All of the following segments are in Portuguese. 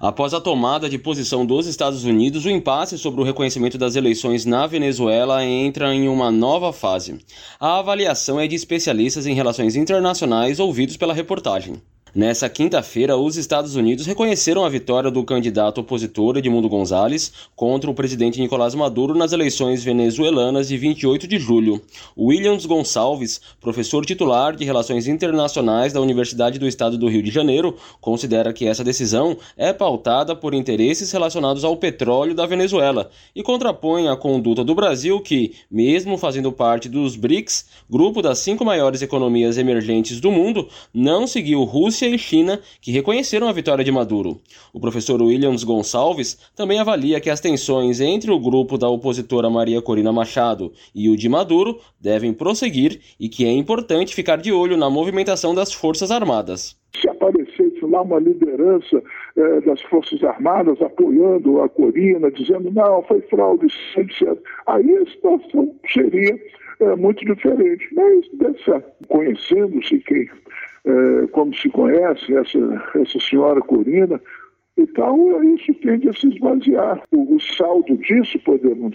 Após a tomada de posição dos Estados Unidos, o impasse sobre o reconhecimento das eleições na Venezuela entra em uma nova fase. A avaliação é de especialistas em relações internacionais ouvidos pela reportagem. Nessa quinta-feira, os Estados Unidos reconheceram a vitória do candidato opositor Edmundo González contra o presidente Nicolás Maduro nas eleições venezuelanas de 28 de julho. Williams Gonçalves, professor titular de Relações Internacionais da Universidade do Estado do Rio de Janeiro, considera que essa decisão é pautada por interesses relacionados ao petróleo da Venezuela e contrapõe a conduta do Brasil que, mesmo fazendo parte dos BRICS, grupo das 5 maiores economias emergentes do mundo, não seguiu Rússia e China, que reconheceram a vitória de Maduro. O professor Williams Gonçalves também avalia que as tensões entre o grupo da opositora Maria Corina Machado e o de Maduro devem prosseguir e que é importante ficar de olho na movimentação das Forças Armadas. Se aparecesse lá uma liderança das Forças Armadas apoiando a Corina, dizendo não, foi fraude, etc., aí a situação seria muito diferente. Mas conhecendo-se como se conhece essa senhora Corina, então isso tende a se esvaziar. O saldo disso, podemos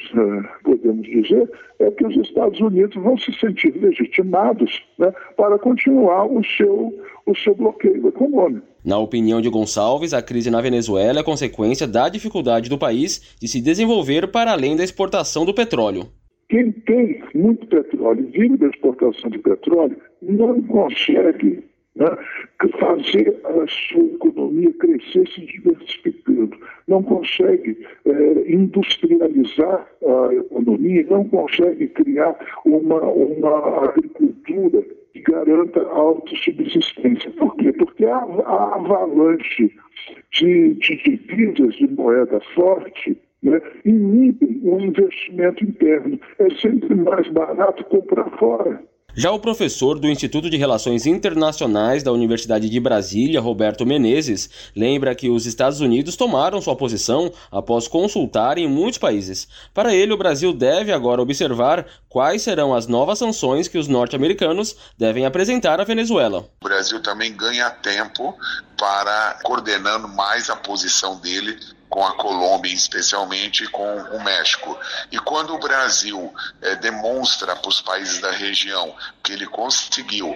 dizer, é que os Estados Unidos vão se sentir legitimados, né, para continuar o seu bloqueio econômico. Na opinião de Gonçalves, a crise na Venezuela é consequência da dificuldade do país de se desenvolver para além da exportação do petróleo. Quem tem muito petróleo e vive da exportação de petróleo não consegue, né, fazer a sua economia crescer se diversificando, não consegue industrializar a economia, não consegue criar uma agricultura que garanta a autossubsistência. Por quê? Porque a avalanche de divisas de moeda forte, né, inibe o investimento interno. É sempre mais barato comprar fora. Já o professor do Instituto de Relações Internacionais da Universidade de Brasília, Roberto Menezes, lembra que os Estados Unidos tomaram sua posição após consultarem muitos países. Para ele, o Brasil deve agora observar quais serão as novas sanções que os norte-americanos devem apresentar à Venezuela. O Brasil também ganha tempo para coordenando mais a posição dele com a Colômbia, especialmente com o México. E quando o Brasil demonstra para os países da região que ele conseguiu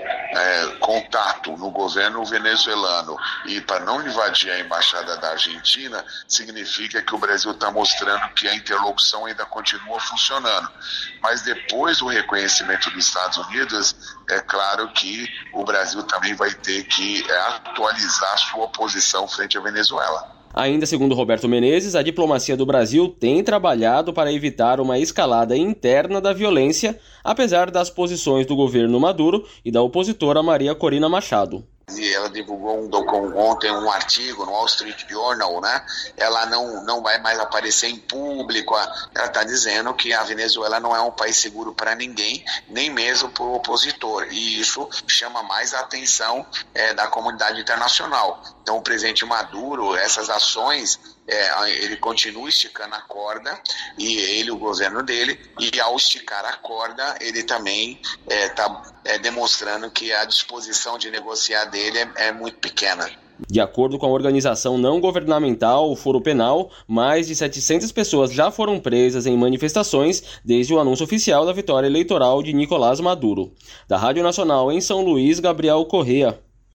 contato no governo venezuelano e para não invadir a embaixada da Argentina, significa que o Brasil está mostrando que a interlocução ainda continua funcionando. Mas depois do reconhecimento dos Estados Unidos, é claro que o Brasil também vai ter que atualizar sua posição frente à Venezuela. Ainda segundo Roberto Menezes, a diplomacia do Brasil tem trabalhado para evitar uma escalada interna da violência, apesar das posições do governo Maduro e da opositora Maria Corina Machado. Ela divulgou ontem um artigo no Wall Street Journal, né? Ela não vai mais aparecer em público. Ela está dizendo que a Venezuela não é um país seguro para ninguém, nem mesmo para o opositor. E isso chama mais a atenção da comunidade internacional. Então, o presidente Maduro, essas ações, ele continua esticando a corda, e ele, o governo dele, e ao esticar a corda, ele também está demonstrando que a disposição de negociar dele é muito pequena. De acordo com a organização não governamental, o Foro Penal, mais de 700 pessoas já foram presas em manifestações desde o anúncio oficial da vitória eleitoral de Nicolás Maduro. Da Rádio Nacional em São Luís, Gabriel Correa.